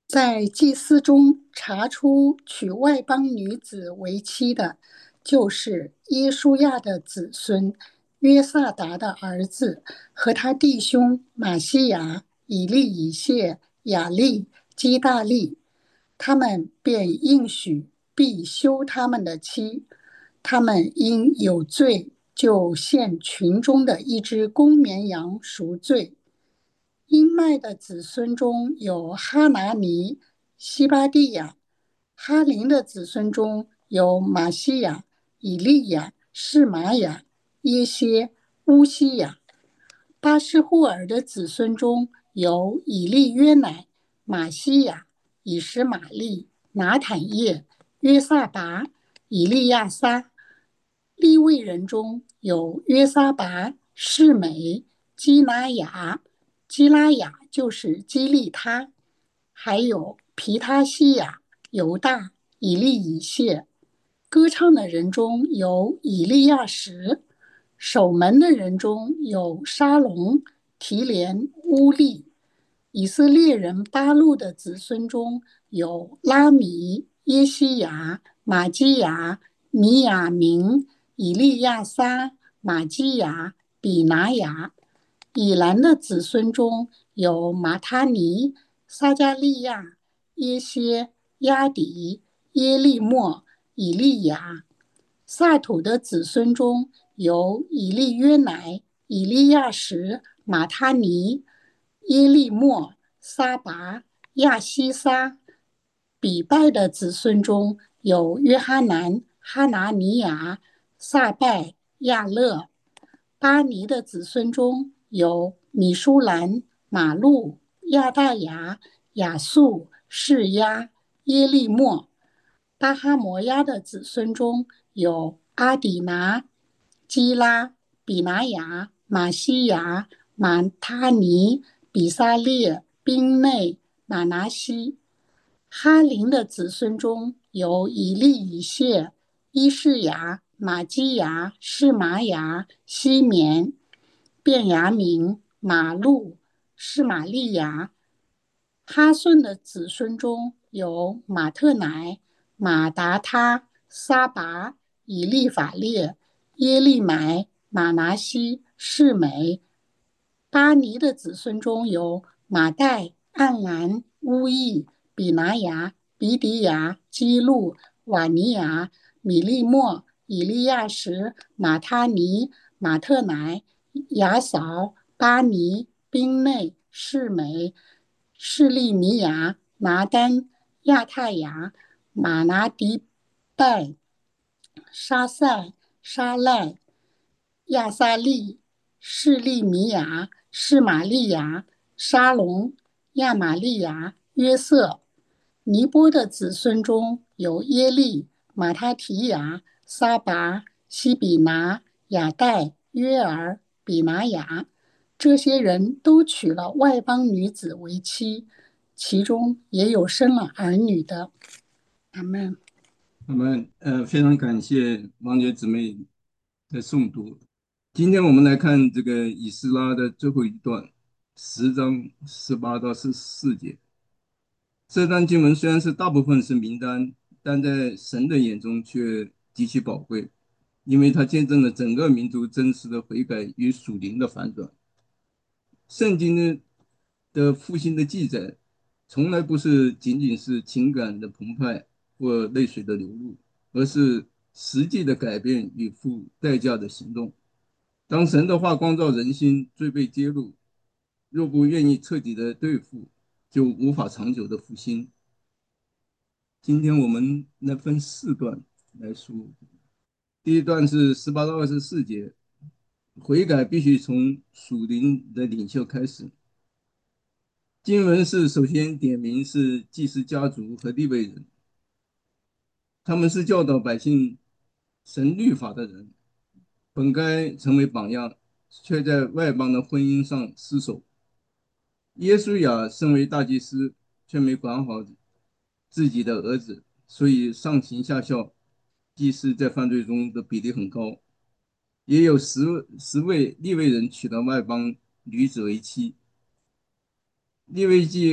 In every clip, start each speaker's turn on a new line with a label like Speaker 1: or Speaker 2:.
Speaker 1: 在祭司中查出娶外邦女子为妻的，就是耶书亚的子孙约萨达的儿子和他弟兄马西亚、以利以谢、雅利、基大利，他们便应许必休他们的妻。他们因有罪，就献群中的一只公绵羊赎罪。因麦的子孙中有哈拿尼、西巴蒂亚；哈林的子孙中有马西亚、以利亚、示玛雅、耶歇、乌西雅；巴施户尔的子孙中有以利约乃、马西亚、以实玛利、拿坦叶、约萨拔、以利亚撒。利未人中有约撒拔、示美、基拿雅。基拉雅就是基利他，还有皮他西亚、犹大、以利以谢。歌唱的人中有以利亚什，守门的人中有沙龙、提连、乌利。以色列人巴路的子孙中有拉米、耶西亚、玛基亚、米亚明、以利亚撒、玛基亚、比拿雅。以兰的子孙中有马他尼、撒加利亚、耶歇、亚底、耶利莫、以利亚。萨土的子孙中有以利约乃、以利亚什、马他尼、耶利莫、撒拔、亚西撒。比拜的子孙中有约哈南、哈拿尼亚、撒拜、亚勒。巴尼的子孙中有米舒兰、马路、亚大雅、亚素、士压、耶利莫。巴哈摩亚的子孙中有阿底拿、基拉、比拿雅、马西亚、马他尼、比撒列、宾内、马拿西。哈林的子孙中有以利以谢、伊士雅、玛基亚、示玛雅、西缅、便雅明、马路、示玛利亚。哈顺的子孙中有马特乃、马达他、撒拔、以利法列、耶利买、马拿西、示美。巴尼的子孙中有马代、暗兰、乌益、比拿雅、比底亚、基路、瓦尼亚、米利莫、以利亚什、马他尼、马特乃、亚扫、巴尼、宾内、士美、士利米亚、拿丹、亚太雅、马拿迪拜、沙塞、沙赖、亚萨利、士利米亚、士玛利亚、沙龙、亚玛利亚、约瑟。尼波的子孙中有耶利、马他提亚、撒拔、西比拿、亚代、约尔、比拿雅。这些人都娶了外邦女子为妻，其中也有生了儿女的。阿门。
Speaker 2: 我们非常感谢王觉姊妹的诵读。今天我们来看这个以斯拉的最后一段，10章18到14节。这段经文虽然是大部分是名单，但在神的眼中却极其宝贵，因为它见证了整个民族真实的悔改与属灵的反转。圣经的复兴的记载，从来不是仅仅是情感的澎湃或泪水的流露，而是实际的改变与付代价的行动。当神的话光照人心，罪被揭露，若不愿意彻底的对付，就无法长久的复兴。今天我们来分4段来说。第一段是18到24节，悔改必须从属灵的领袖开始。经文是首先点名是祭司家族和利未人，他们是教导百姓神律法的人，本该成为榜样，却在外邦的婚姻上失守。耶稣亚身为大祭司，却没管好自己的儿子，所以上行下效，祭司在犯罪中的比例很高。也有十位利未人娶了外邦女子为妻。利未记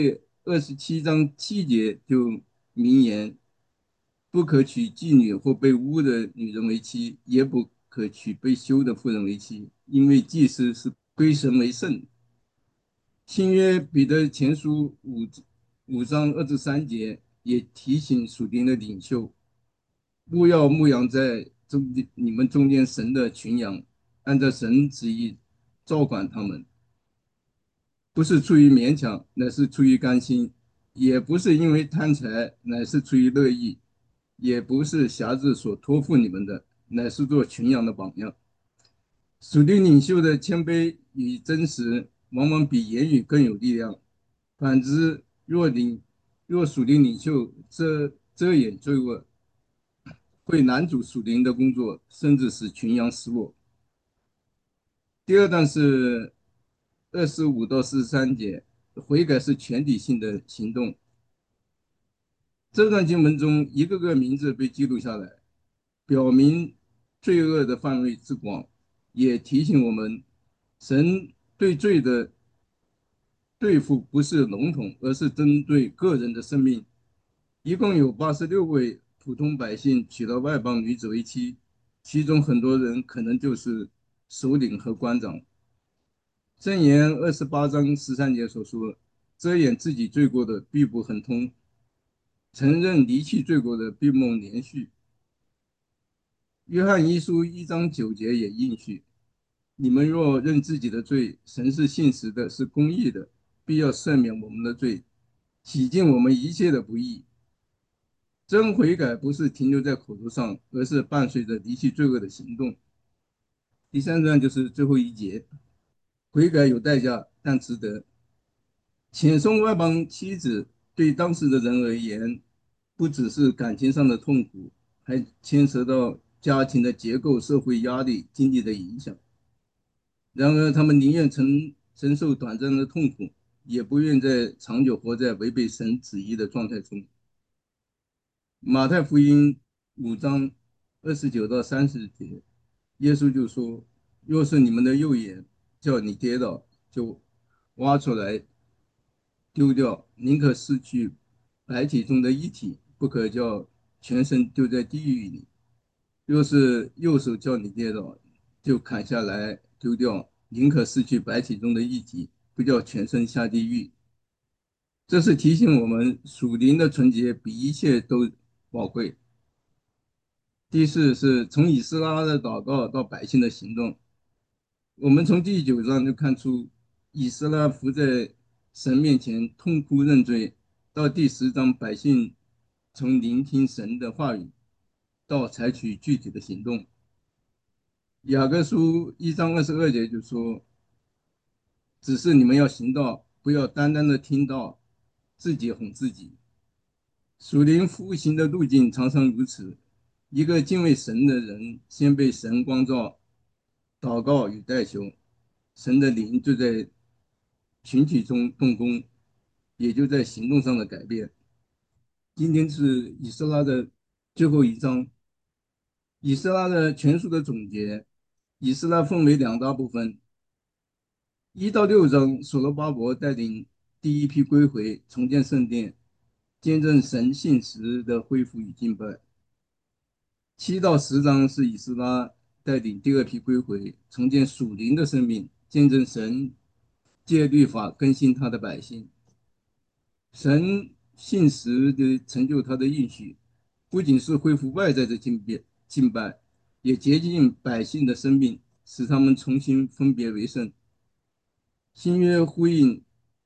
Speaker 2: 27章7节就明言：不可娶妓女或被污的女人为妻，也不可娶被休的妇人为妻，因为祭司是归神为圣。新约彼得前书5章2至3节也提醒属灵的领袖，勿要牧养在你们中间神的群羊，按照神旨意照管他们，不是出于勉强，乃是出于甘心；也不是因为贪财，乃是出于乐意；也不是辖制所托付你们的，乃是做群羊的榜样。属灵领袖的谦卑与真实，往往比言语更有力量。反之，若属灵领袖遮掩罪恶，会拦阻属灵的工作，甚至使群羊失落。第二段是25到43节，悔改是全体性的行动。这段经文中，一个个名字被记录下来，表明罪恶的范围之广，也提醒我们，神对罪的对付不是笼统，而是针对个人的生命。一共有86位普通百姓娶了外邦女子为妻，其中很多人可能就是首领和官长。箴言28章13节所说：遮掩自己罪过的必不亨通，承认离弃罪过的必蒙连续。约翰一书1章9节也应许：你们若认自己的罪，神是信实的，是公义的，必要赦免我们的罪，洗净我们一切的不义。真悔改不是停留在口头上，而是伴随着离弃罪恶的行动。第三段就是最后一节，悔改有代价，但值得。遣送外邦妻子对当时的人而言，不只是感情上的痛苦，还牵涉到家庭的结构、社会压力、经济的影响。然而，他们宁愿承受短暂的痛苦，也不愿在长久活在违背神旨意的状态中。马太福音5章29到30节，耶稣就说：若是你们的右眼叫你跌倒，就挖出来丢掉，宁可失去白体中的一体，不可叫全身丢在地狱里。若是右手叫你跌倒，就砍下来丢掉，宁可失去白体中的一体，不叫全身下地狱。这是提醒我们，属灵的纯洁比一切都宝贵。第四是从以斯拉的祷告到百姓的行动。我们从第9章就看出，以斯拉伏在神面前痛哭认罪，到第10章百姓从聆听神的话语到采取具体的行动。雅各书1章22节就说：只是你们要行道，不要单单的听到，自己哄自己。属灵复兴的路径常常如此，一个敬畏神的人先被神光照，祷告与代求，神的灵就在群体中动工，也就在行动上的改变。今天是以斯拉的最后一章，以斯拉的全书的总结。以斯拉分为两大部分，1到6章，所罗巴伯带领第一批归回，重建圣殿，见证神信实的恢复与敬拜。7到10章是以斯拉带领第二批归回，重建属灵的生命，见证神借律法更新他的百姓。神信实的成就他的应许，不仅是恢复外在的敬拜，也洁净百姓的生命，使他们重新分别为圣。新约呼应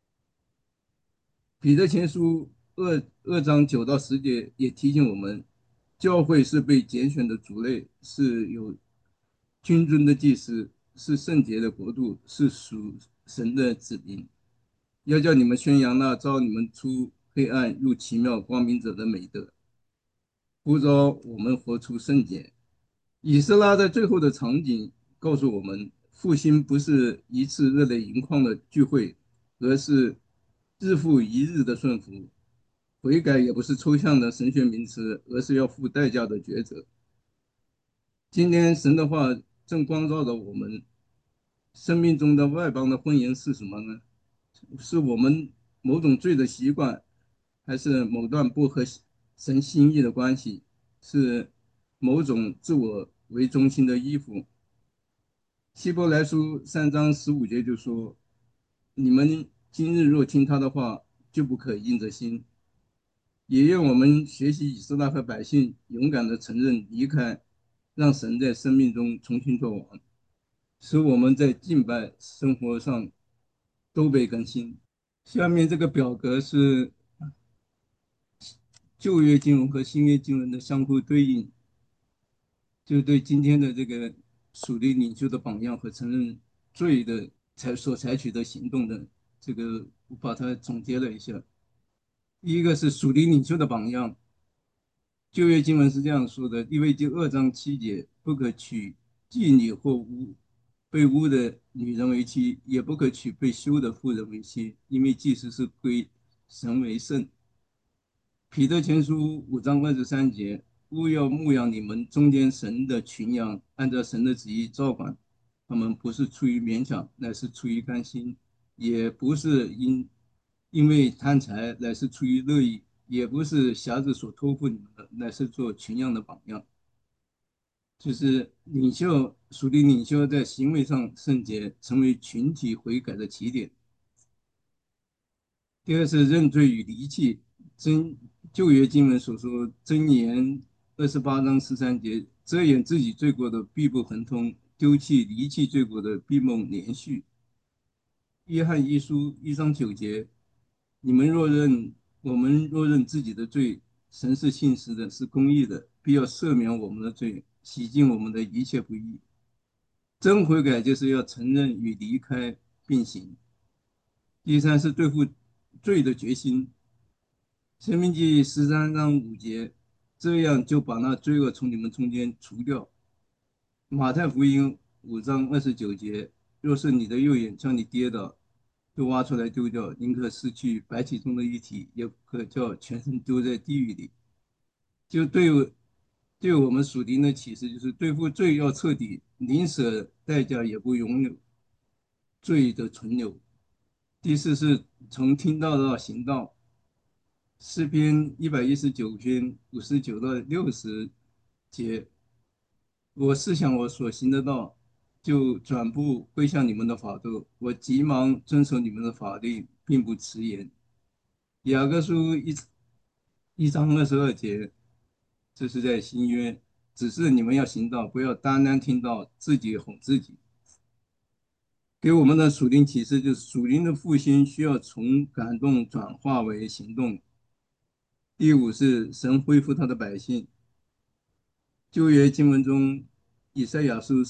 Speaker 2: 彼得前书2章9到10节，也提醒我们，教会是被拣选的族类，是有君尊的祭司，是圣洁的国度，是属神的子民。要叫你们宣扬那召你们出黑暗入奇妙光明者的美德，呼召我们活出圣洁。以斯拉在最后的场景告诉我们，复兴不是一次热泪盈眶的聚会，而是日复一日的顺服。悔改也不是抽象的神学名词，而是要付代价的抉择。今天神的话正光照着我们生命中的外邦的婚姻是什么呢？是我们某种罪的习惯，还是某段不合神心意的关系，是某种自我为中心的依附。希伯来书3章15节就说：“你们今日若听他的话，就不可硬着心。”也愿我们学习以色列和百姓勇敢地承认离开，让神在生命中重新作王，使我们在敬拜生活上都被更新。下面这个表格是旧约经文和新约经文的相互对应，就对今天的这个属灵领袖的榜样和承认罪的所采取的行动的这个，我把它总结了一下。第一个是属灵领袖的榜样，旧约经文是这样说的：利未记2章7节，不可娶妓女或被污的女人为妻，也不可娶被休的妇人为妻，因为祭司是归神为圣。彼得前书5章23节，勿要牧养你们中间神的群羊，按照神的旨意照管他们，不是出于勉强，乃是出于甘心；也不是因为贪财，乃是出于乐意；也不是瞎子所托付你们的，乃是做群羊的榜样。就是属灵领袖在行为上圣洁，成为群体悔改的起点。第二是认罪与离弃，旧约经文所说，箴言28章13节，遮掩自己罪过的必不恒通，丢弃离弃罪过的必蒙连续。约翰一书1章9节，我们若认自己的罪，神是信实的，是公义的，必要赦免我们的罪，洗净我们的一切不义。真悔改就是要承认与离开并行。第三是对付罪的决心，申命记13章5节，这样就把那罪恶从你们中间除掉。马太福音5章29节，若是你的右眼叫你跌倒，就挖出来丢掉，宁可失去白体中的一体，也不可叫全身丢在地狱里。就对我们属灵的启示，就是对付罪要彻底，宁舍代价也不拥有罪的存留。第四是从听到到行道，诗篇119篇59到60节，我试想我所行的道，就转步归向你们的法度，我急忙遵守你们的法律，并不迟延。雅各书1章22节，这是在新约，只是你们要行道，不要单单听到自己哄自己。给我们的属灵启示就是，属灵的复兴需要从感动转化为行动。第五是神恢复他的百姓。旧约经文中，以赛亚书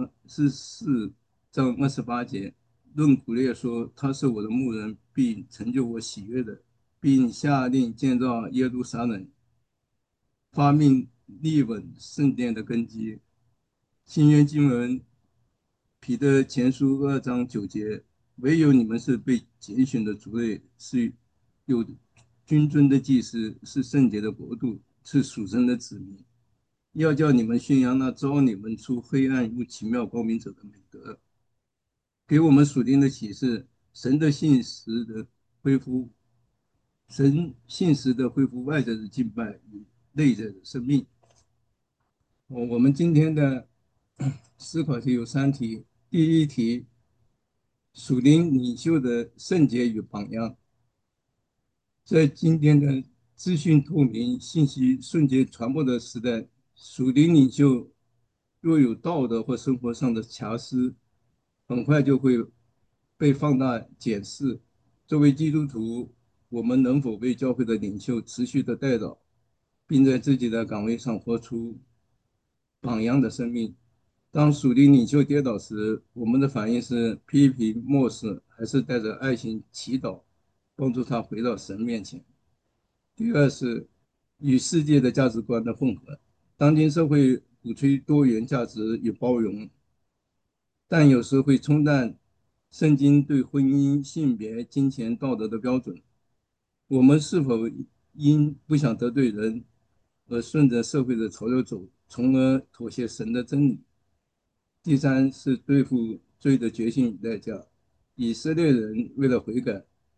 Speaker 2: 44章28节，论古列说：他是我的牧人，并成就我喜悦的，并下令建造耶路撒冷，发命立稳圣殿的根基。新约经文彼得前书2章9节，唯有你们是被拣选的族类，是有君尊的祭司，是圣洁的国度，是属神的子民。要叫你们宣扬那招你们出黑暗入奇妙光明者的美德。给我们属灵的启示，神的信实的恢复，神信实的恢复外在的敬拜与内在的生命。我们今天的思考题有3题。第一题，属灵领袖的圣洁与榜样。在今天的资讯透明、信息瞬间传播的时代，属灵领袖若有道德或生活上的瑕疵，很快就会被放大检视。作为基督徒，我们能否为教会的领袖持续的带导，并在自己的岗位上活出榜样的生命？当属灵领袖跌倒时，我们的反应是批评、漠视，还是带着爱心祈祷，帮助他回到神面前？第二是与世界的价值观的混合。当今社会鼓吹多元价值与包容，但有时会冲淡圣经对婚姻、性别、金钱、道德的标准。我们是否因不想得罪人而顺着社会的潮流走，从而妥协神的真理？第三是对付罪的决心与代价。以色列人为了悔改，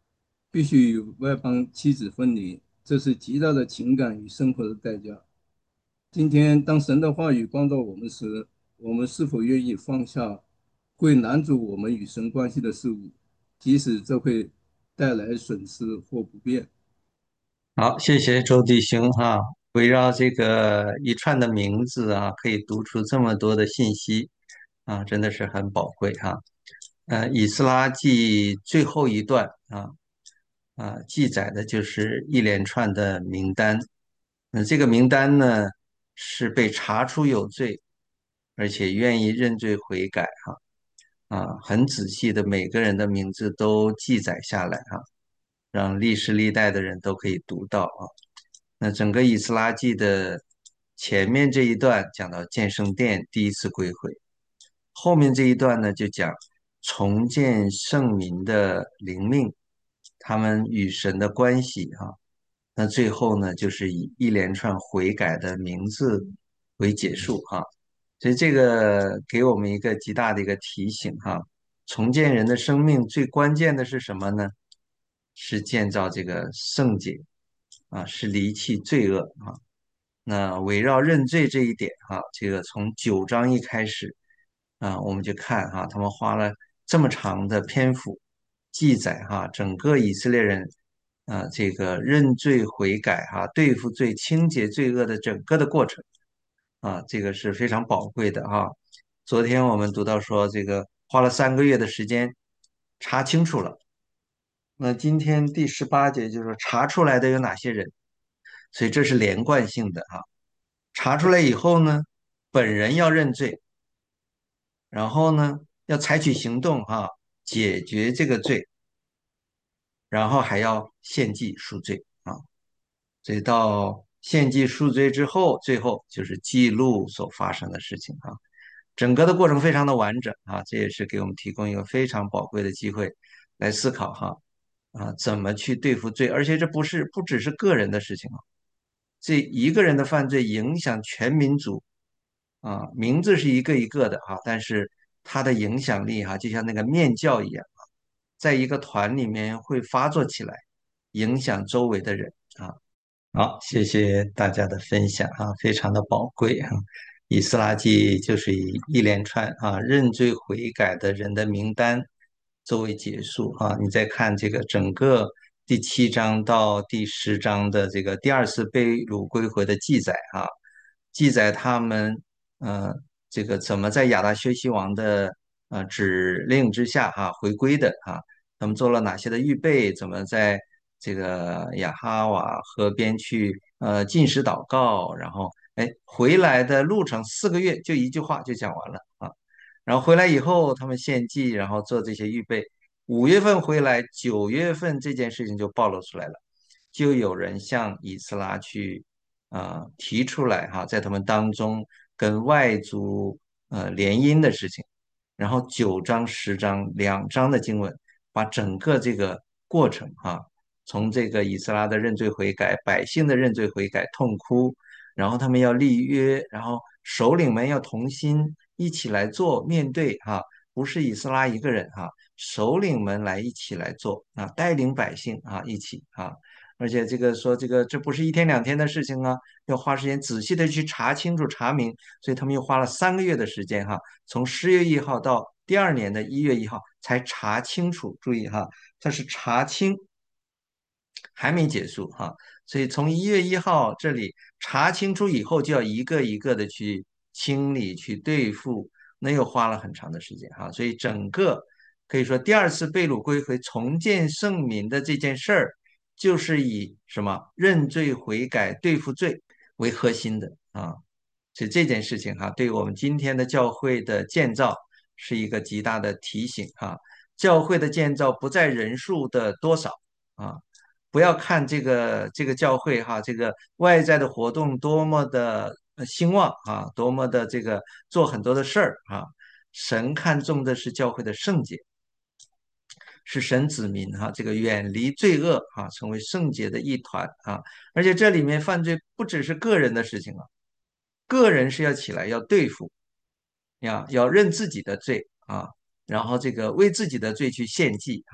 Speaker 2: 必须与外邦妻子分离，这是极大的情感与生活的代价。今天，当神的话语光照我们时，我们是否愿意放下会拦阻我们与神关系的事物，即使这会带来损失或不便？
Speaker 3: 好，谢谢周弟兄哈，围绕这个一串的名字啊，可以读出这么多的信息啊，真的是很宝贵哈。以斯拉记最后一段记载的就是一连串的名单。这个名单呢是被查出有罪，而且愿意认罪悔改很仔细的每个人的名字都记载下来让历世历代的人都可以读到那整个以斯拉记的前面这一段讲到建圣殿第一次归回，后面这一段呢就讲重建圣民的灵命，他们与神的关系那最后呢就是以一连串悔改的名字为结束所以这个给我们一个极大的一个提醒重建人的生命最关键的是什么呢？是建造这个圣洁是离弃罪恶那围绕认罪这一点这个从9章一开始我们就看他们花了这么长的篇幅记载整个以色列人这个认罪悔改对付罪、清洁罪恶的整个的过程这个是非常宝贵的昨天我们读到说，这个花了3个月的时间查清楚了。那今天第18节就是说查出来的有哪些人，所以这是连贯性的查出来以后呢，本人要认罪，然后呢要采取行动解决这个罪，然后还要献祭赎罪所以到献祭赎罪之后，最后就是记录所发生的事情整个的过程非常的完整这也是给我们提供一个非常宝贵的机会来思考怎么去对付罪，而且这不只是个人的事情这一个人的犯罪影响全民族名字是一个一个的但是它的影响力就像那个面教一样在一个团里面会发作起来，影响周围的人好，谢谢大家的分享非常的宝贵以斯拉记就是以一连串认罪悔改的人的名单作为结束你再看这个整个第7章到第10章的这个第二次被掳归回的记载记载他们呃这个怎么在亚达薛西王的指令之下回归的他们做了哪些的预备，怎么在这个亚哈瓦河边去进食祷告，然后回来的路程4个月就一句话就讲完了然后回来以后他们献祭，然后做这些预备，5月份回来，9月份这件事情就暴露出来了，就有人向以斯拉去提出来在他们当中跟外族联姻的事情，然后9章10章2章的经文，把整个这个过程从这个以斯拉的认罪悔改，百姓的认罪悔改痛哭，然后他们要立约，然后首领们要同心一起来做，面对不是以斯拉一个人首领们来一起来做带领百姓一起而且这个说这不是一天两天的事情要花时间仔细的去查清楚查明，所以他们又花了3个月的时间从10月1号到第二年的1月1号才查清楚。注意它是查清，还没结束所以从1月1号这里查清楚以后，就要一个一个的去清理去对付，那又花了很长的时间所以整个可以说第二次被掳归回重建圣民的这件事儿，就是以什么认罪悔改对付罪为核心的所以这件事情对于我们今天的教会的建造是一个极大的提醒教会的建造不在人数的多少啊，不要看这个教会这个外在的活动多么的兴旺多么的这个做很多的事儿神看重的是教会的圣洁，是神子民这个远离罪恶成为圣洁的一团而且这里面犯罪不只是个人的事情个人是要起来要对付，要认自己的罪然后这个为自己的罪去献祭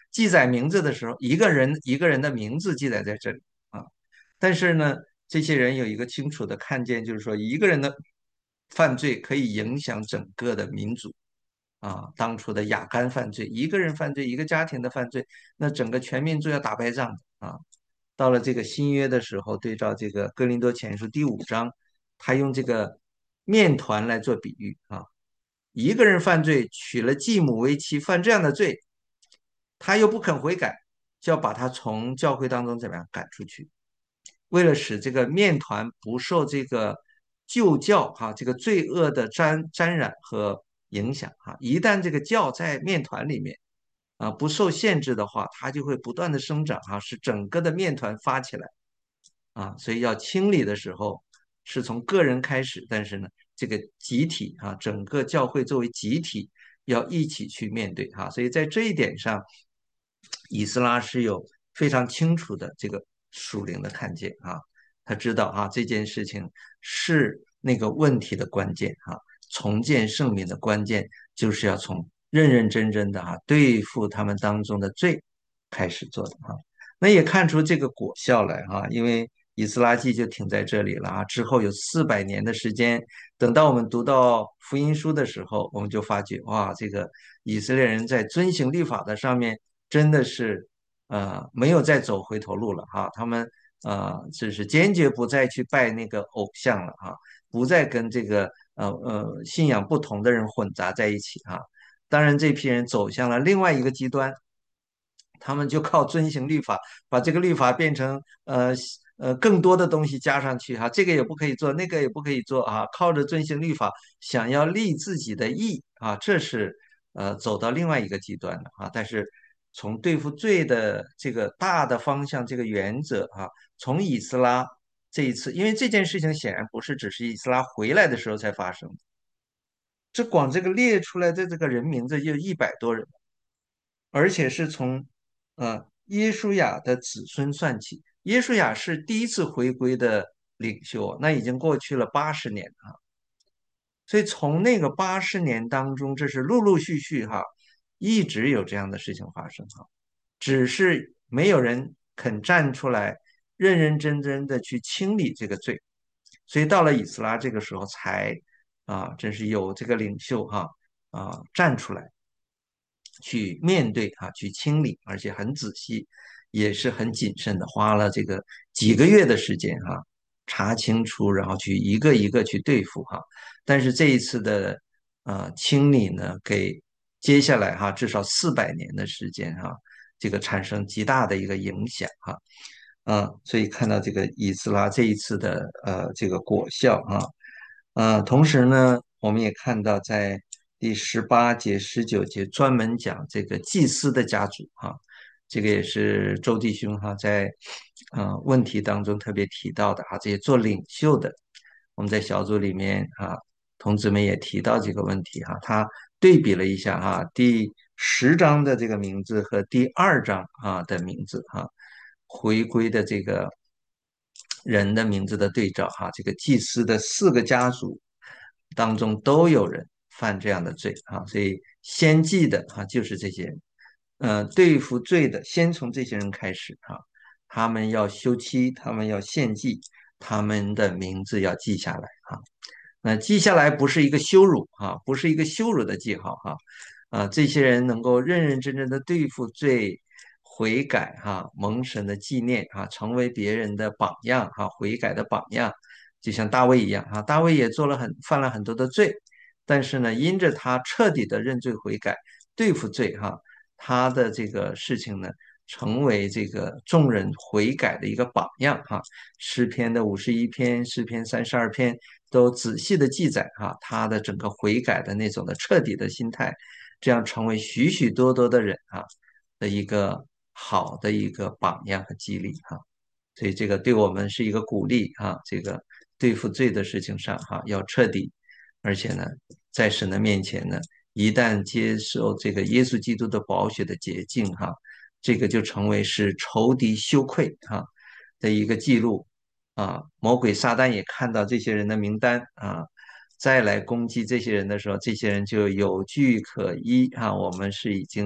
Speaker 3: 记载名字的时候，一个人的名字记载在这里啊。但是呢，这些人有一个清楚的看见，就是说一个人的犯罪可以影响整个的民族啊。当初的亚干犯罪，一个人犯罪，一个家庭的犯罪，那整个全民族要打败仗的啊。到了这个新约的时候，对照这个哥林多前书第5章，他用这个面团来做比喻啊。一个人犯罪，娶了继母为妻，犯这样的罪，他又不肯悔改，就要把他从教会当中怎么样赶出去。为了使这个面团不受这个旧教这个罪恶的沾染和影响一旦这个教在面团里面不受限制的话，它就会不断的生长使整个的面团发起来所以要清理的时候是从个人开始，但是呢，这个集体整个教会作为集体要一起去面对所以在这一点上，以斯拉是有非常清楚的这个属灵的看见他知道这件事情是那个问题的关键重建圣民的关键就是要从认认真真的对付他们当中的罪开始做的那也看出这个果效来因为以斯拉记就停在这里了之后有400年的时间，等到我们读到福音书的时候，我们就发觉哇，这个以色列人在遵行律法的上面真的是没有再走回头路了他们就是坚决不再去拜那个偶像了不再跟这个信仰不同的人混杂在一起当然这批人走向了另外一个极端，他们就靠遵行律法，把这个律法变成更多的东西加上去这个也不可以做，那个也不可以做靠着遵行律法想要立自己的义这是走到另外一个极端的但是从对付罪的这个大的方向这个原则从以斯拉这一次，因为这件事情显然不是只是以斯拉回来的时候才发生，这光这个列出来的这个人名字就100多人。而且是从耶书亚的子孙算起。耶书亚是第一次回归的领袖，那已经过去了80年所以从那个80年当中，这是陆陆续续一直有这样的事情发生只是没有人肯站出来，认认真真的去清理这个罪，所以到了以斯拉这个时候才真是有这个领袖站出来。去面对去清理，而且很仔细，也是很谨慎的，花了这个几个月的时间查清楚，然后去一个一个去对付但是这一次的清理呢，给接下来至少400年的时间这个产生极大的一个影响所以看到这个以斯拉这一次的这个果效同时呢，我们也看到在第18节、19节专门讲这个祭司的家族这个也是周弟兄在问题当中特别提到的这些做领袖的，我们在小组里面同志们也提到这个问题他对比了一下第10章的这个名字和第2章的名字回归的这个人的名字的对照这个祭司的4个家族当中都有人犯这样的罪所以先记的就是这些人，对付罪的先从这些人开始他们要休妻，他们要献祭，他们的名字要记下来那记下来不是一个羞辱不是一个羞辱的记号这些人能够认认真真的对付罪，悔改蒙神的纪念成为别人的榜样悔改的榜样，就像大卫一样大卫也犯了很多的罪，但是呢，因着他彻底的认罪悔改，对付罪他的这个事情呢，成为这个众人悔改的一个榜样诗篇的51篇，诗篇32篇都仔细的记载他的整个悔改的那种的彻底的心态，这样成为许许多多的人的一个好的一个榜样和激励所以这个对我们是一个鼓励这个对付罪的事情上要彻底，而且呢，在神的面前呢，一旦接受这个耶稣基督的宝血的洁净这个就成为是仇敌羞愧的一个记录魔鬼撒旦也看到这些人的名单再来攻击这些人的时候，这些人就有据可依我们是已经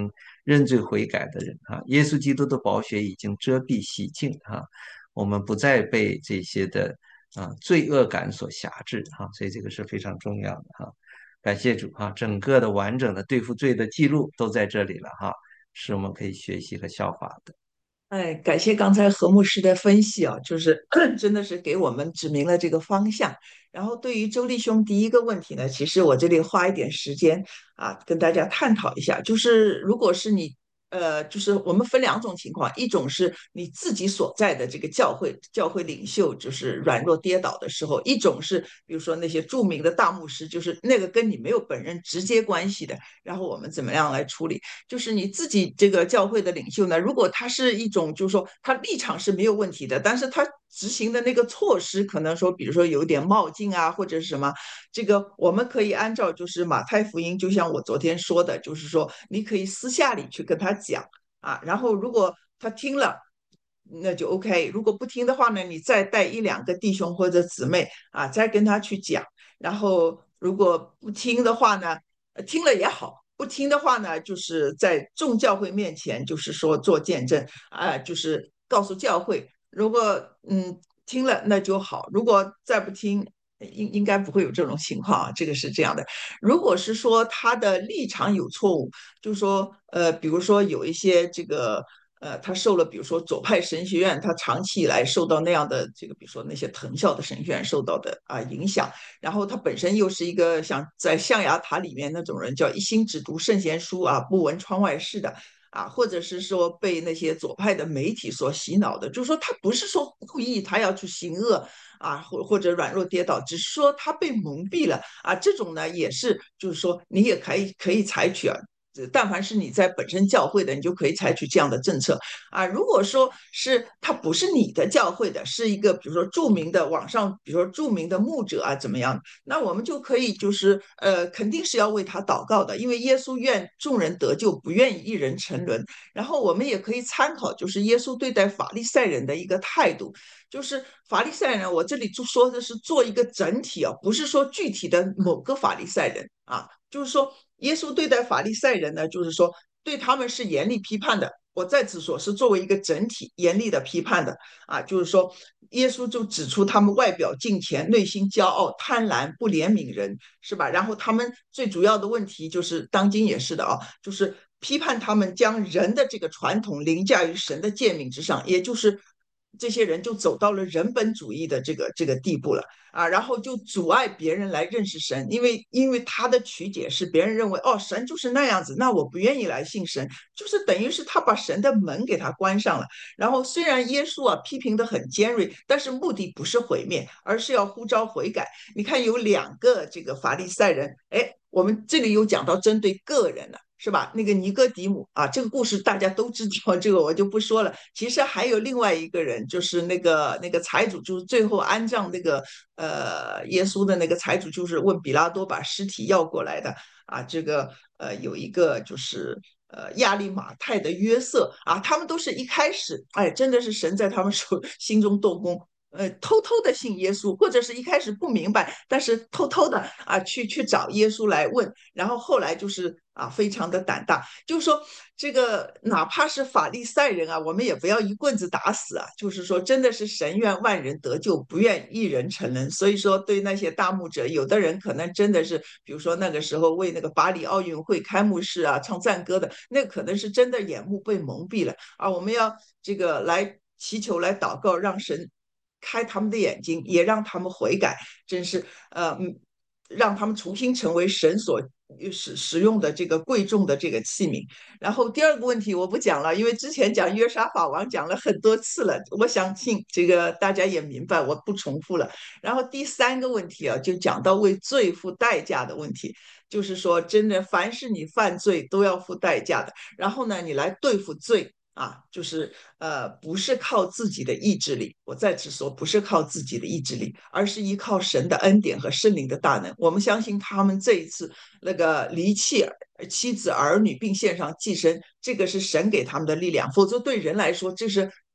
Speaker 3: 认罪悔改的人啊。耶稣基督的宝血已经遮蔽洗净啊，我们不再被这些的罪恶感所辖制啊，所以这个是非常重要的哈。感谢主啊，整个的完整的对付罪的记录都在这里了哈，是我们可以学习和效法的。
Speaker 4: 哎，感谢刚才何牧师的分析啊，就是真的是给我们指明了这个方向。然后对于周弟兄第一个问题呢，其实我这里花一点时间跟大家探讨一下，就是如果是你就是我们分两种情况，一种是你自己所在的这个教会领袖就是软弱跌倒的时候，一种是比如说那些著名的大牧师，就是那个跟你没有本人直接关系的，然后我们怎么样来处理？就是你自己这个教会的领袖呢，如果他是一种就是说他立场是没有问题的，但是他执行的那个措施可能说，比如说有点冒进啊，或者是什么，这个我们可以按照就是马太福音，就像我昨天说的，就是说你可以私下里去跟他讲然后如果他听了。那就 OK，如果不听的话呢，你再带一两个弟兄或者姊妹再跟他去讲。然后如果不听的话呢，听了也好，不听的话呢，就是在众教会面前，就是说做见证就是告诉教会，如果听了那就好，如果再不听，应该不会有这种情况这个是这样的。如果是说他的立场有错误，就是说比如说有一些这个。他受了，比如说左派神学院，他长期以来受到那样的这个，比如说那些藤校的神学院受到的影响，然后他本身又是一个像在象牙塔里面那种人，叫一心只读圣贤书不闻窗外事的或者是说被那些左派的媒体所洗脑的，就是说他不是说故意他要去行恶或者软弱跌倒，只是说他被蒙蔽了这种呢也是就是说你也可以采取但凡是你在本身教会的，你就可以采取这样的政策如果说是他不是你的教会的，是一个比如说著名的网上，比如说著名的牧者怎么样，那我们就可以就是肯定是要为他祷告的，因为耶稣愿众人得救，不愿一人沉沦。然后我们也可以参考，就是耶稣对待法利赛人的一个态度，就是法利赛人，我这里就说的是做一个整体不是说具体的某个法利赛人就是说耶稣对待法利赛人呢，就是说对他们是严厉批判的。我在此说是作为一个整体严厉的批判的就是说耶稣就指出他们外表敬虔，内心骄傲、贪婪、不怜悯人，是吧？然后他们最主要的问题就是当今也是的就是批判他们将人的这个传统凌驾于神的诫命之上，也就是这些人就走到了人本主义的这个地步了然后就阻碍别人来认识神，因为他的曲解是别人认为神就是那样子，那我不愿意来信神，就是等于是他把神的门给他关上了。然后虽然耶稣批评的很尖锐，但是目的不是毁灭，而是要呼召悔改。你看有两个这个法利赛人，我们这里有讲到针对个人了。是吧？那个尼哥底母这个故事大家都知道，这个我就不说了。其实还有另外一个人，就是那个财主，就是最后安葬那个耶稣的那个财主，就是问比拉多把尸体要过来的这个有一个就是亚利马太的约瑟他们都是一开始真的是神在他们心中动工。偷偷的信耶稣，或者是一开始不明白，但是偷偷的去找耶稣来问，然后后来就是非常的胆大，就是说这个哪怕是法利赛人我们也不要一棍子打死就是说真的是神愿万人得救，不愿一人沉沦。所以说对那些大牧者，有的人可能真的是，比如说那个时候为那个巴黎奥运会开幕式唱赞歌的，那可能是真的眼目被蒙蔽了我们要这个来祈求来祷告，让神开他们的眼睛，也让他们悔改，真是让他们重新成为神所使用的这个贵重的这个器皿。然后第二个问题我不讲了，因为之前讲约沙法王讲了很多次了，我相信这个大家也明白，我不重复了。然后第三个问题就讲到为罪付代价的问题，就是说真的，凡是你犯罪都要付代价的。然后呢，你来对付罪。就是不是靠自己的意志力，我再次说，不是靠自己的意志力，而是依靠神的恩典和圣灵的大能。我们相信他们这一次那个离弃妻子儿女并献上祭牲，这个是神给他们的力量，否则对人来说，这是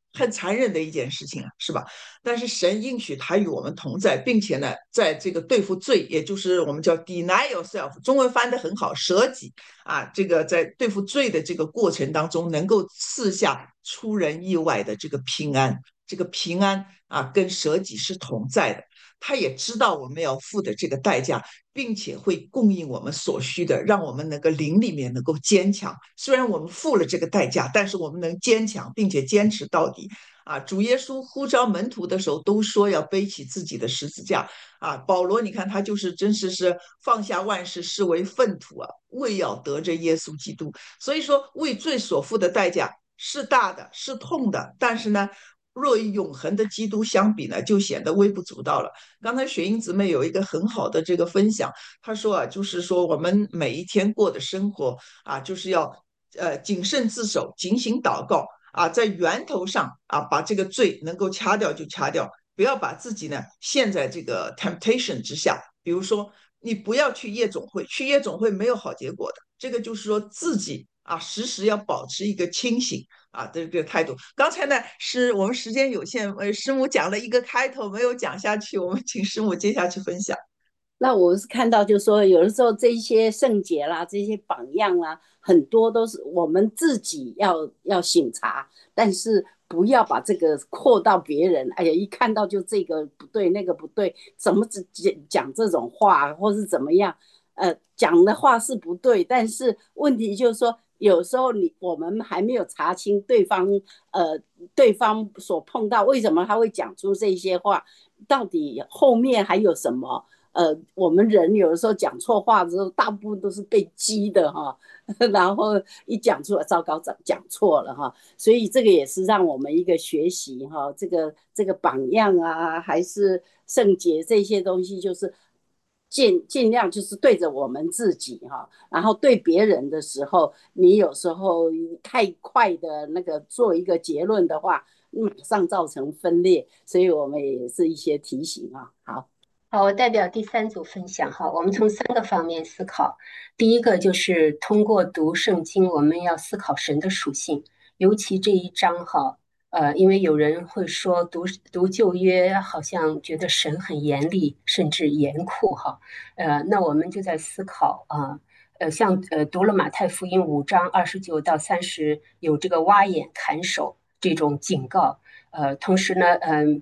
Speaker 4: 很残忍的一件事情啊，是吧？但是神应许他与我们同在，并且呢，在这个对付罪，也就是我们叫 deny yourself，中文翻得很好，舍己啊，这个在对付罪的这个过程当中，能够赐下出人意外的这个平安，这个平安啊，跟舍己是同在的。他也知道我们要付的这个代价，并且会供应我们所需的，让我们那个灵里面能够坚强。虽然我们付了这个代价，但是我们能坚强，并且坚持到底。啊，主耶稣呼召门徒的时候，都说要背起自己的十字架。啊，保罗，你看他就是真是放下万事，视为粪土啊，为要得着耶稣基督。所以说，为罪所付的代价是大的，是痛的，但是呢，若与永恒的基督相比呢，就显得微不足道了。刚才雪英姊妹有一个很好的这个分享，她说啊，就是说我们每一天过的生活啊，就是要谨慎自守，警醒祷告啊，在源头上啊，把这个罪能够掐掉就掐掉，不要把自己呢陷在这个 temptation 之下。比如说，你不要去夜总会，去夜总会没有好结果的。这个就是说自己啊，时时要保持一个清醒啊的这个态度。刚才呢是我们时间有限，师母讲了一个开头没有讲下去，我们请师母接下去分享。
Speaker 5: 那我是看到，就是说，有的时候这些圣节啦，这些榜样啦，很多都是我们自己要省察，但是不要把这个扩到别人。哎呀，一看到就这个不对，那个不对，怎么讲这种话，或是怎么样？讲的话是不对，但是问题就是说，有时候我们还没有查清对方所碰到为什么他会讲出这些话，到底后面还有什么？我们人有的时候讲错话之后，大部分都是被激的哈，然后一讲出来，糟糕，讲错了哈，所以这个也是让我们一个学习哈，这个榜样啊，还是圣洁这些东西，就是尽量就是对着我们自己哈，然后对别人的时候，你有时候太快的那个做一个结论的话，马上造成分裂，所以我们也是一些提醒啊。好。
Speaker 6: 好，我代表第三组分享哈，我们从3个方面思考。第一个就是通过读圣经，我们要思考神的属性，尤其这一章哈，因为有人会说读旧约好像觉得神很严厉，甚至严酷哈，那我们就在思考啊，像读了马太福音5章29到30，有这个挖眼砍手这种警告，同时呢，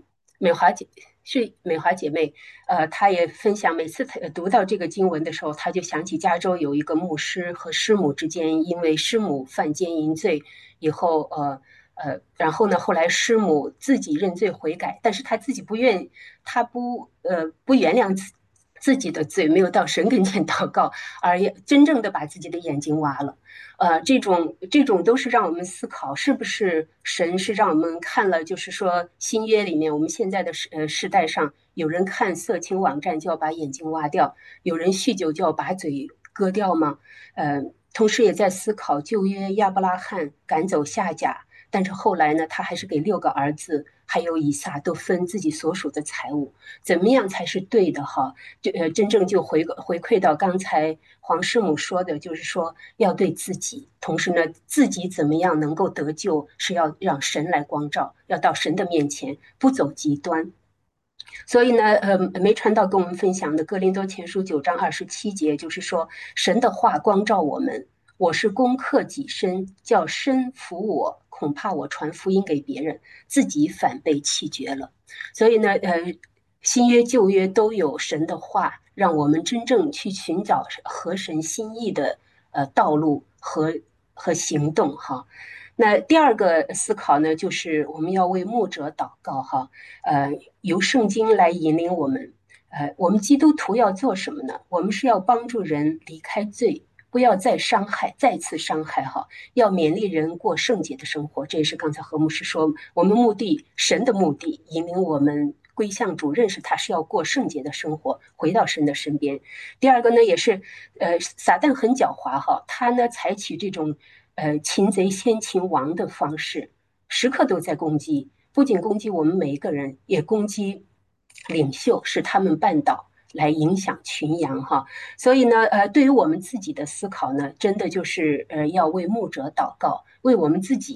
Speaker 6: 美华姐妹，她也分享，每次读到这个经文的时候，她就想起加州有一个牧师和师母之间，因为师母犯奸淫罪以后，然后呢，后来师母自己认罪悔改，但是她自己不愿，她不原谅自己的罪，没有到神跟前祷告，而真正的把自己的眼睛挖了。这种都是让我们思考，是不是神是让我们看了，就是说新约里面，我们现在的时代上，有人看色情网站就要把眼睛挖掉，有人酗酒就要把嘴割掉吗？同时也在思考旧约亚伯拉罕赶走夏甲，但是后来呢，他还是给6个儿子还有以撒都分自己所属的财物，怎么样才是对的哈？真正就回馈到刚才黄师母说的，就是说要对自己，同时呢，自己怎么样能够得救，是要让神来光照，要到神的面前，不走极端。所以呢，梅传道跟我们分享的哥林多前书9章27节，就是说神的话光照我们，我是攻克己身，叫身服我，恐怕我传福音给别人，自己反被弃绝了。所以呢，新约旧约都有神的话，让我们真正去寻找合神心意的道路和行动哈。那第二个思考呢，就是我们要为牧者祷告哈，由圣经来引领我们。我们基督徒要做什么呢？我们是要帮助人离开罪，不要再次伤害哈，要勉励人过圣洁的生活。这也是刚才何牧师说，我们神的目的，引领我们归向主，认识他是要过圣洁的生活，回到神的身边。第二个呢，也是撒旦很狡猾哈，他呢采取这种擒贼先擒王的方式，时刻都在攻击，不仅攻击我们每一个人，也攻击领袖，使他们绊倒，来影响群羊哈。所以呢，对于我们自己的思考呢，真的就是要为牧者祷告，为我们自己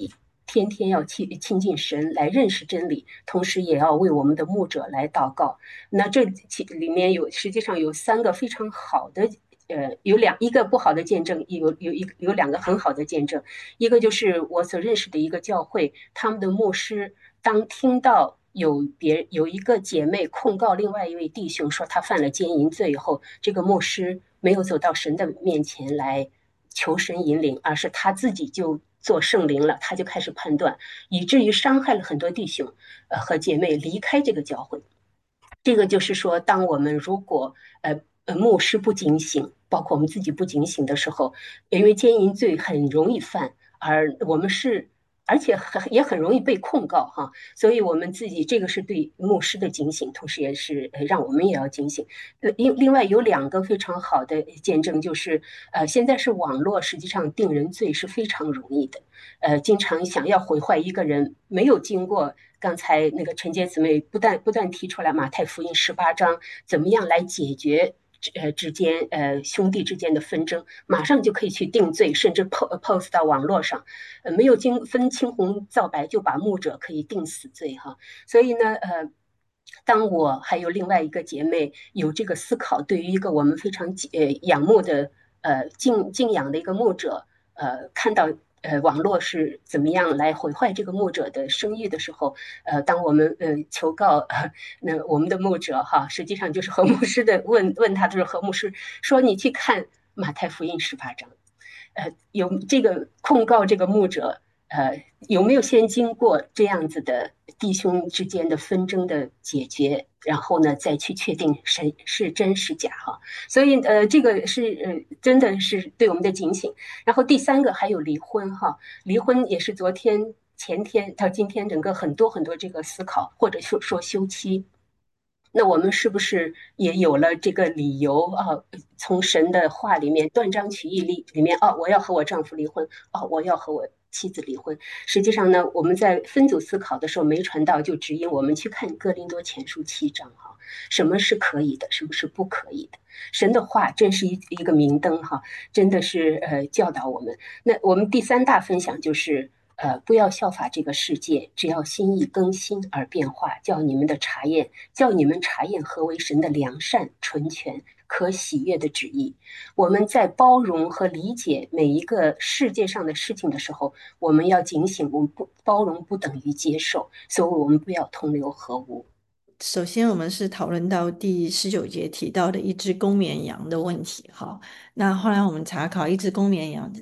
Speaker 6: 天天要亲近神，来认识真理，同时也要为我们的牧者来祷告。那这里面实际上有3个非常好的。一个不好的见证，有2个很好的见证。一个就是我所认识的一个教会，他们的牧师当听到有一个姐妹控告另外一位弟兄说他犯了奸淫罪以后，这个牧师没有走到神的面前来求神引领，而是他自己就做圣灵了，他就开始判断，以至于伤害了很多弟兄和姐妹离开这个教会。这个就是说，当我们如果牧师不警醒，包括我们自己不警醒的时候，因为奸淫罪很容易犯，而且也很容易被控告哈，所以我们自己这个是对牧师的警醒，同时也是让我们也要警醒。另外有2个非常好的见证，就是现在是网络，实际上定人罪是非常容易的，经常想要毁坏一个人，没有经过刚才那个陈杰姊妹不断提出来马太福音18章怎么样来解决兄弟之间的纷争，马上就可以去定罪，甚至 post 到网络上，没有分青红皂白就把牧者可以定死罪哈。所以呢，当我还有另外一个姐妹有这个思考，对于一个我们非常仰慕的敬仰的一个牧者，看到网络是怎么样来毁坏这个牧者的声誉的时候，当我们求告那我们的牧者哈，实际上就是何牧师的问他，就是何牧师说你去看马太福音18章，有这个控告这个牧者。有没有先经过这样子的弟兄之间的纷争的解决，然后呢再去确定谁是真是假哈？所以这个是真的是对我们的警醒。然后第3个还有离婚哈，离婚也是昨天前天到今天整个很多这个思考，或者说休妻。那我们是不是也有了这个理由啊？从神的话里面断章取义里面我要和我丈夫离婚，我要和我妻子离婚。实际上呢，我们在分组思考的时候，没传道就指引我们去看哥林多前书7章哈，什么是可以的，什么是不可以的。神的话真是一个明灯哈，真的是教导我们。那我们第3大分享就是。不要效法这个世界，只要心意更新而变化，叫你们查验何为神的良善、纯全、可喜悦的旨意。我们在包容和理解每一个世界上的事情的时候，我们要警醒，我们不包容不等于接受，所以我们不要同流合污。
Speaker 7: 首先，我们是讨论到第19节提到的一只公绵羊的问题，哈。那后来我们查考一只公绵羊，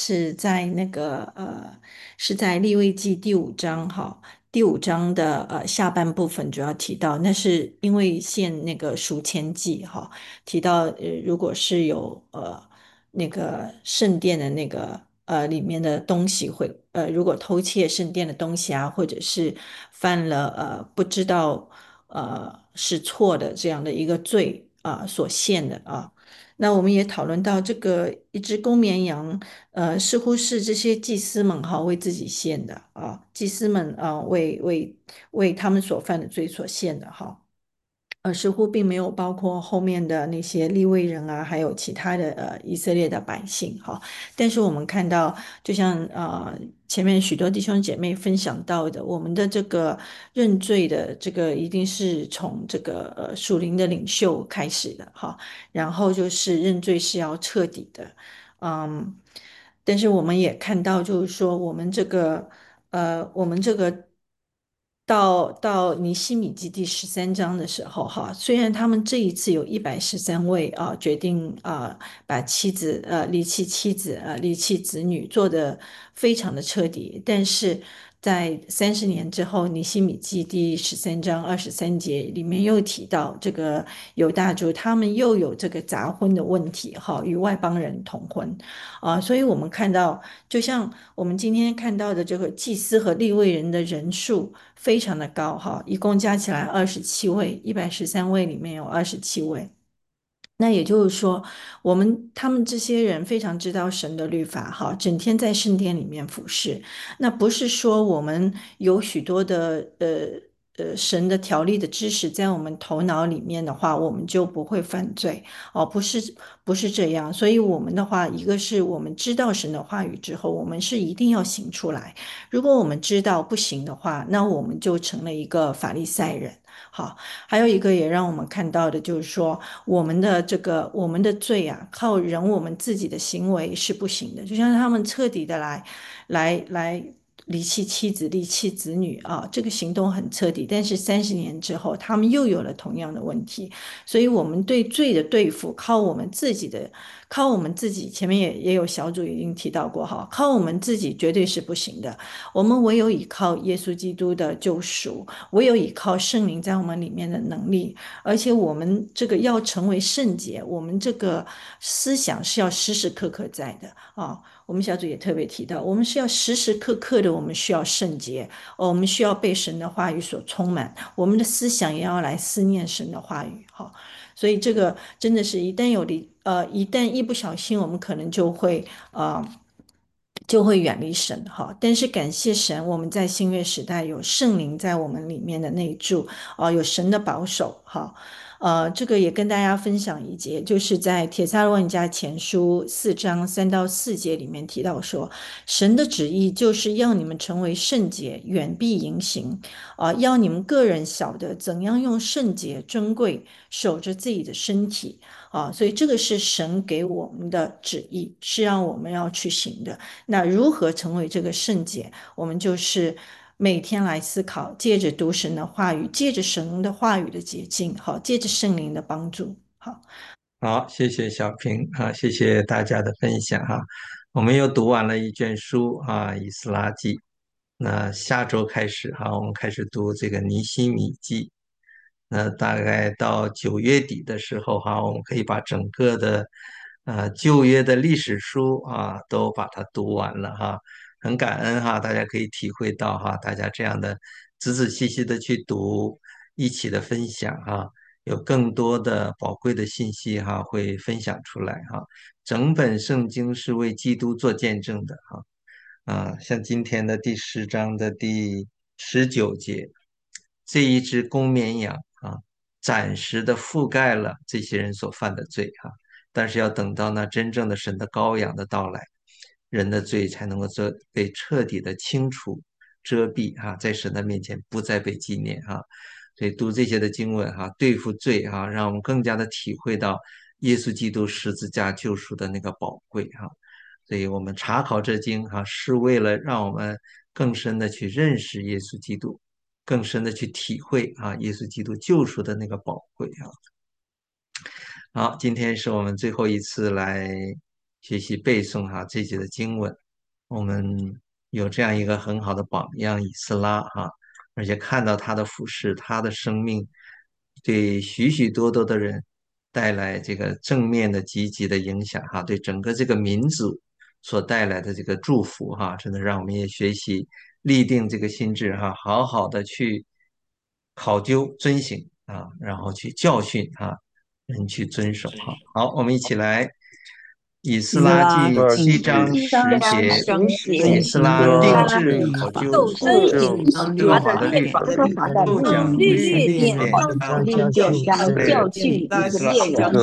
Speaker 7: 是在利未记第5章，哈，第5章的下半部分主要提到，那是因为献那个赎愆祭，哈，提到如果是有那个圣殿的那个里面的东西如果偷窃圣殿的东西啊，或者是犯了不知道是错的这样的一个罪所限的啊。那我们也讨论到这个一只公绵羊，似乎是这些祭司们为自己献的啊，祭司们为他们所犯的罪所献的哈。似乎并没有包括后面的那些利未人啊，还有其他的以色列的百姓哈。但是我们看到，就像前面许多弟兄姐妹分享到的，我们的这个认罪的这个一定是从这个属灵的领袖开始的哈。然后就是认罪是要彻底的，但是我们也看到，就是说我们这个到尼希米记第13章的时候，哈，虽然他们这一次有113位决定把离弃妻子离弃子女做得非常的彻底，但是在30年之后，尼希米记第13章23节里面又提到这个犹大族他们又有这个杂婚的问题，哈，与外邦人同婚所以我们看到，就像我们今天看到的这个祭司和利未人的人数非常的高哈，一共加起来27位，113位里面有27位。那也就是说，他们这些人非常知道神的律法哈，整天在圣殿里面服侍。那不是说我们有许多的神的条例的知识在我们头脑里面的话，我们就不会犯罪哦，不是这样。所以我们的话，一个是我们知道神的话语之后，我们是一定要行出来。如果我们知道不行的话，那我们就成了一个法利赛人。好，还有一个也让我们看到的就是说，我们的罪啊，靠人我们自己的行为是不行的，就像他们彻底的来离弃妻子、离弃子女啊，这个行动很彻底。但是30年之后，他们又有了同样的问题，所以我们对罪的对付，靠我们自己，前面也有小组已经提到过哈，靠我们自己绝对是不行的。我们唯有依靠耶稣基督的救赎，唯有依靠圣灵在我们里面的能力，而且我们这个要成为圣洁，我们这个思想是要时时刻刻在的啊。我们小组也特别提到，我们是要时时刻刻的，我们需要圣洁，我们需要被神的话语所充满，我们的思想也要来思念神的话语，哈。所以这个真的是一旦一不小心，我们可能就会远离神哈。但是感谢神，我们在新约时代有圣灵在我们里面的内住有神的保守哈。这个也跟大家分享一节，就是在帖撒罗尼迦前书4章3到4节里面提到说，神的旨意就是要你们成为圣洁，远避淫行要你们个人晓得怎样用圣洁尊贵守着自己的身体所以这个是神给我们的旨意，是让我们要去行的。那如何成为这个圣洁？我们就是每天来思考，借着读神的话语，借着神的话语的捷径，好，借着圣灵的帮助，好。
Speaker 3: 好，谢谢小平啊，谢谢大家的分享哈。我们又读完了一卷书《以斯拉记》，那下周开始哈，我们开始读这个尼希米记。那大概到9月底的时候哈，我们可以把整个的旧约的历史书都把它读完了哈。很感恩哈，大家可以体会到哈，大家这样的仔仔细细的去读，一起的分享哈。有更多的宝贵的信息哈，会分享出来哈。整本圣经是为基督做见证的哈。像今天的第10章的第19节，这一只公绵羊暂时的覆盖了这些人所犯的罪哈，但是要等到那真正的神的羔羊的到来，人的罪才能够被彻底的清除、遮蔽在神的面前不再被纪念哈。所以读这些的经文对付罪让我们更加的体会到耶稣基督十字架救赎的那个宝贵哈。所以我们查考这经是为了让我们更深的去认识耶稣基督，更深的去体会耶稣基督救赎的那个宝贵好，今天是我们最后一次来学习背诵这节的经文。我们有这样一个很好的榜样，以斯拉而且看到他的服饰，他的生命对许许多多的人带来这个正面的、积极的影响对整个这个民族所带来的这个祝福真的让我们也学习立定这个心智好好的去考究遵行然后去教训人去遵守好，我们一起来。以斯拉记7章10节，以斯拉定志考究
Speaker 8: 遵行
Speaker 3: 耶和华的律法，就像绿
Speaker 8: 绿
Speaker 3: 电
Speaker 8: 当教训以色列人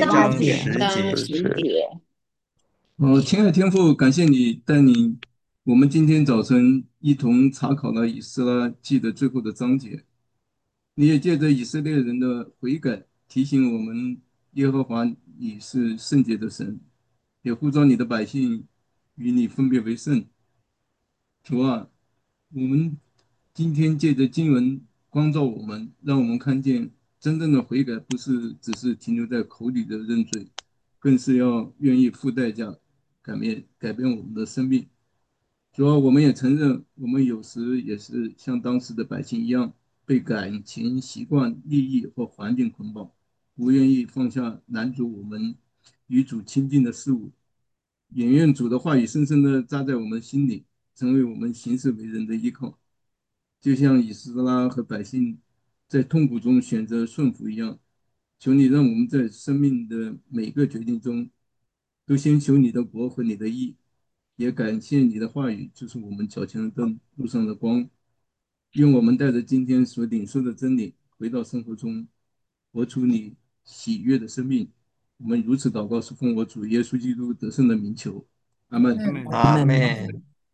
Speaker 3: 7章10节。
Speaker 2: 亲爱的天父，感谢你带领我们今天早晨一同查考了以斯拉记的最后的章节。你也借着以色列人的悔改，提醒我们耶和华你是圣洁的神，也呼召你的百姓与你分别为圣。主啊，我们今天借着经文光照我们，让我们看见真正的悔改不是只是停留在口里的认罪，更是要愿意付代价改变我们的生命。主要我们也承认，我们有时也是像当时的百姓一样，被感情、习惯、利益或环境捆绑，不愿意放下拦阻我们与主亲近的事物。也愿主的话语深深地扎在我们心里，成为我们行事为人的依靠。就像以斯拉和百姓在痛苦中选择顺服一样，求你让我们在生命的每个决定中，都先求你的国和你的义。也感谢你的话语，就是我们脚前的灯，路上的光。 愿我们带着今天所领受的真理，回到生活中，活出你喜悦的生命。我们如此祷告，是奉我主耶稣基督得胜的名求。阿门。
Speaker 3: 阿门。